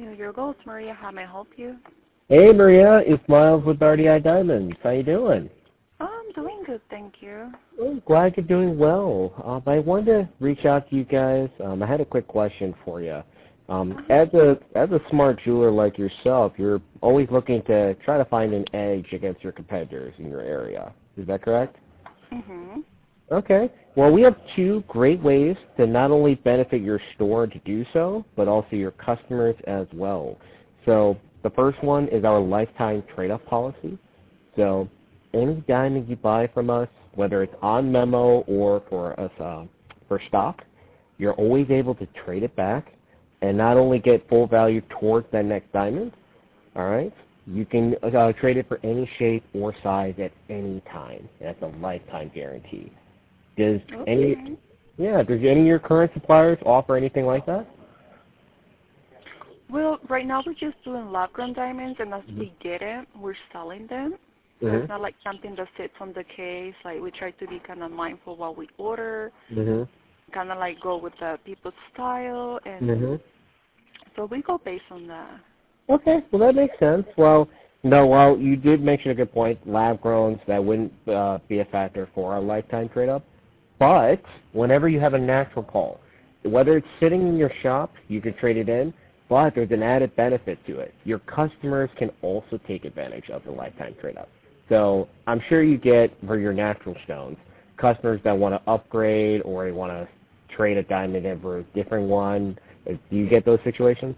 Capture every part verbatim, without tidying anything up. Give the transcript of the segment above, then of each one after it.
New Year Goals, Maria. How may I help you? Hey Maria, it's Miles with R D I Diamonds. How you doing? Oh, I'm doing good, thank you. I'm glad you're doing well. Um, I wanted to reach out to you guys. Um, I had a quick question for you. Um, Uh-huh. as a as a smart jeweler like yourself, you're always looking to try to find an edge against your competitors in your area. Is that correct? Mm-hmm. Okay. Well, we have two great ways to not only benefit your store to do so, but also your customers as well. So the first one is our lifetime trade-up policy. So any diamond you buy from us, whether it's on memo or for us uh, for stock, you're always able to trade it back and not only get full value towards that next diamond, all right? You can uh, trade it for any shape or size at any time. That's a lifetime guarantee. Does Okay. any, yeah, does any of your current suppliers offer anything like that? Well, right now we're just doing lab-grown diamonds, and as Mm-hmm. we get it, we're selling them. So Mm-hmm. it's not like something that sits on the case. Like, we try to be kind of mindful while we order, Mm-hmm. kind of like go with the people's style, and Mm-hmm. so we go based on that. Okay, well that makes sense. Well, no, well you did mention a good point. Lab growns, that wouldn't uh, be a factor for a lifetime trade up. But whenever you have a natural call, whether it's sitting in your shop, you can trade it in. But there's an added benefit to it. Your customers can also take advantage of the lifetime trade up. So I'm sure you get for your natural stones, customers that want to upgrade or they want to trade a diamond in for a different one. Do you get those situations?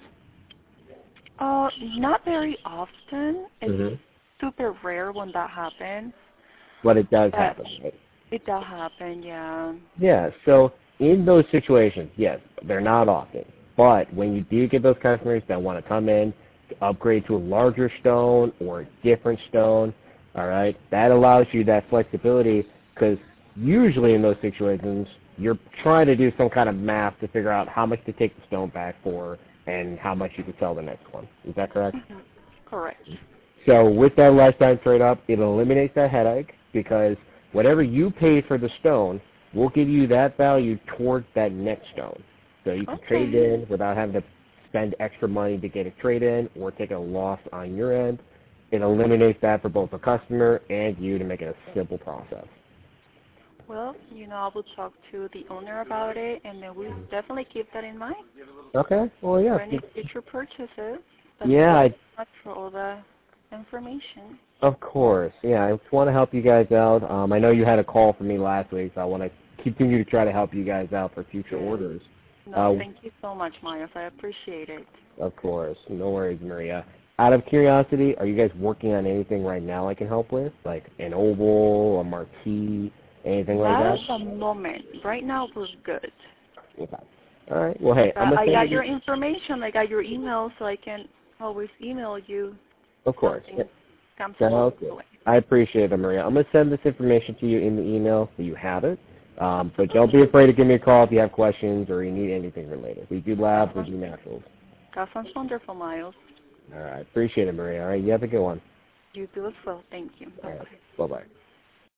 Uh, not very often. It's Mm-hmm. super rare when that happens. But it does But happen, right? it does happen, yeah. Yeah, so in those situations, yes, they're not often. But when you do get those customers that want to come in, to upgrade to a larger stone or a different stone, all right, that allows you that flexibility because usually in those situations, you're trying to do some kind of math to figure out how much to take the stone back for and how much you can sell the next one. Is that correct? Mm-hmm. Correct. So with that lifetime trade-up, it eliminates that headache because whatever you pay for the stone, we'll give you that value towards that next stone. So you can Okay. trade it in without having to spend extra money to get a trade-in or take a loss on your end. It eliminates that for both the customer and you to make it a simple process. Well, you know, I will talk to the owner about it, and then we'll definitely keep that in mind Okay. Well, yeah. for any future purchases. But Yeah, thank you I, so much for all the information. of course. Yeah, I just want to help you guys out. Um, I know you had a call from me last week, so I want to continue to try to help you guys out for future Yes. orders. No, Uh, thank you so much, Myers. I appreciate it. Of course. No worries, Maria. Out of curiosity, are you guys working on anything right now I can help with? Like an oval, a marquee, anything like Not that? at the moment. Right now, we're good. Okay. All right. Well, hey, I'm But going I to got send your you. information. I got your email, so I can always email you Of course. something comes Sounds along good. the way. I appreciate it, Maria. I'm going to send this information to you in the email so you have it. Um, but don't be afraid to give me a call if you have questions or you need anything related. We do labs, we do naturals. That sounds wonderful, Miles. All right. Appreciate it, Maria. All right. You have a good one. You do as well. Thank you. All Bye-bye. right. Bye-bye.